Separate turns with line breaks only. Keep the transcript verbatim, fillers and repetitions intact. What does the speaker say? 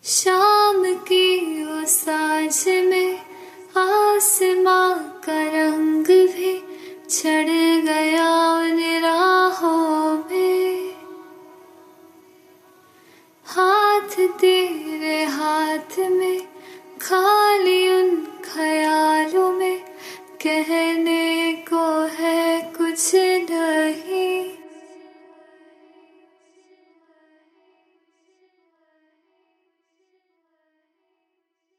शाम की वो सांझ में आसमां का रंग भी चढ़ गया उन राहों में। हाथ तेरे हाथ में